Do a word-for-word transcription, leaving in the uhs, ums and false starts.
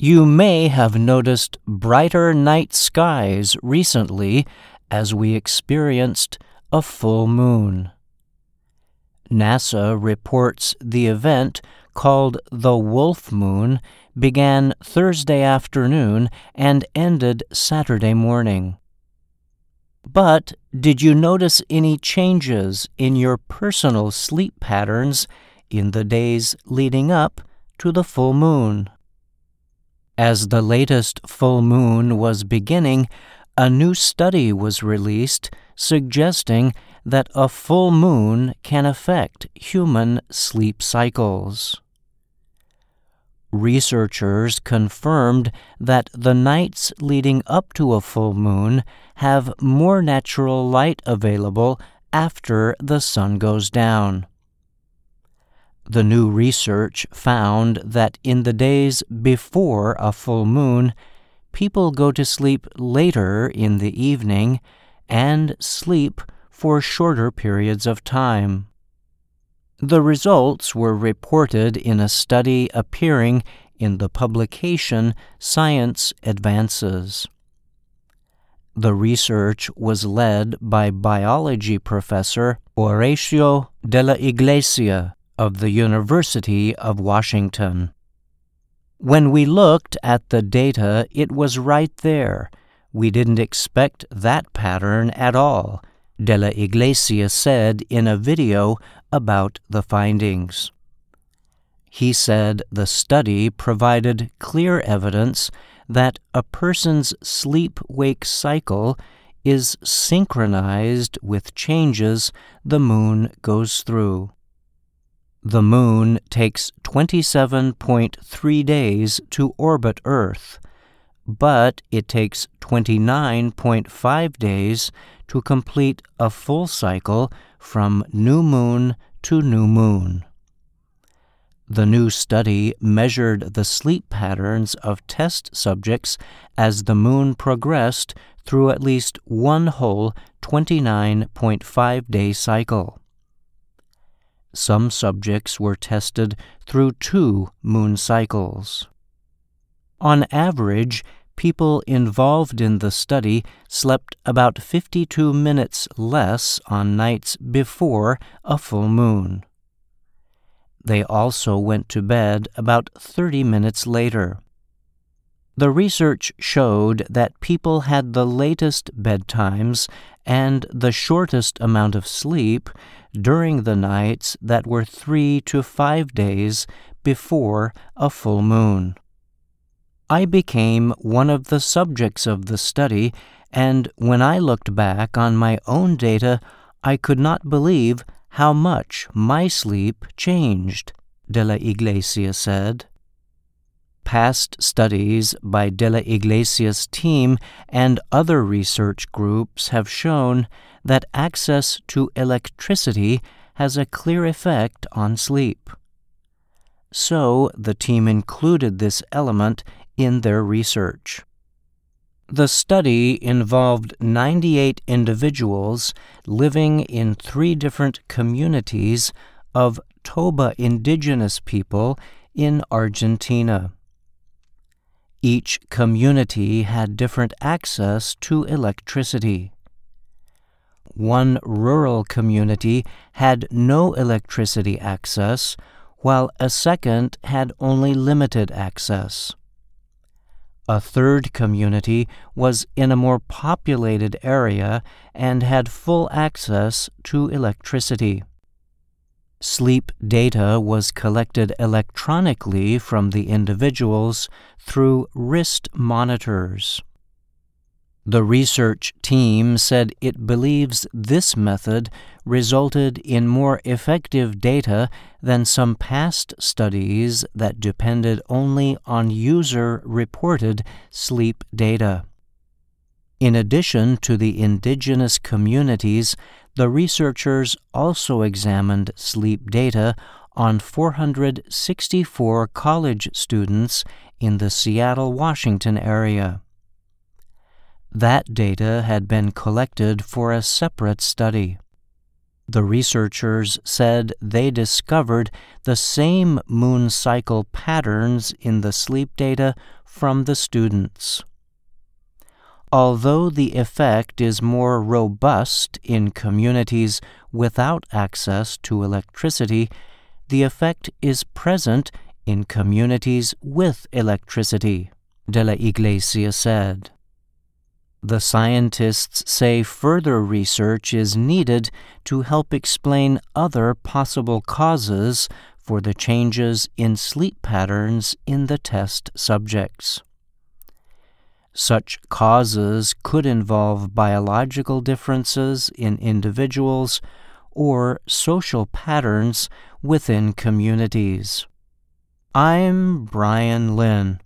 You may have noticed brighter night skies recently as we experienced a full moon. NASA reports the event, called the Wolf Moon, began Thursday afternoon and ended Saturday morning. But did you notice any changes in your personal sleep patterns in the days leading up to the full moon? As the latest full moon was beginning, a new study was released suggesting that a full moon can affect human sleep cycles. Researchers confirmed that the nights leading up to a full moon have more natural light available after the sun goes down. The new research found that in the days before a full moon, people go to sleep later in the evening and sleep for shorter periods of time. The results were reported in a study appearing in the publication Science Advances. The research was led by biology professor Horacio de la Iglesia of the University of Washington. When we looked at the data, it was right there. We didn't expect that pattern at all, de la Iglesia said in a video about the findings. He said the study provided clear evidence that a person's sleep-wake cycle is synchronized with changes the moon goes through. The moon takes twenty-seven point three days to orbit Earth, but it takes twenty-nine point five days to complete a full cycle from new moon to new moon. The new study measured the sleep patterns of test subjects as the moon progressed through at least one whole twenty-nine point five day cycle. Some subjects were tested through two moon cycles. On average, people involved in the study slept about fifty-two minutes less on nights before a full moon. They also went to bed about thirty minutes later. The research showed that people had the latest bedtimes and the shortest amount of sleep during the nights that were three to five days before a full moon. I became one of the subjects of the study, and when I looked back on my own data, I could not believe how much my sleep changed, de la Iglesia said. Past studies by de la Iglesia's team and other research groups have shown that access to electricity has a clear effect on sleep. So the team included this element in their research. The study involved ninety-eight individuals living in three different communities of Toba indigenous people in Argentina. Each community had different access to electricity. One rural community had no electricity access, while a second had only limited access. A third community was in a more populated area and had full access to electricity. Sleep data was collected electronically from the individuals through wrist monitors. The research team said it believes this method resulted in more effective data than some past studies that depended only on user-reported sleep data. In addition to the indigenous communities, the researchers also examined sleep data on four hundred sixty-four college students in the Seattle, Washington area. That data had been collected for a separate study. The researchers said they discovered the same moon cycle patterns in the sleep data from the students. Although the effect is more robust in communities without access to electricity, the effect is present in communities with electricity, De la Iglesia said. The scientists say further research is needed to help explain other possible causes for the changes in sleep patterns in the test subjects. Such causes could involve biological differences in individuals or social patterns within communities. I'm Brian Lynn.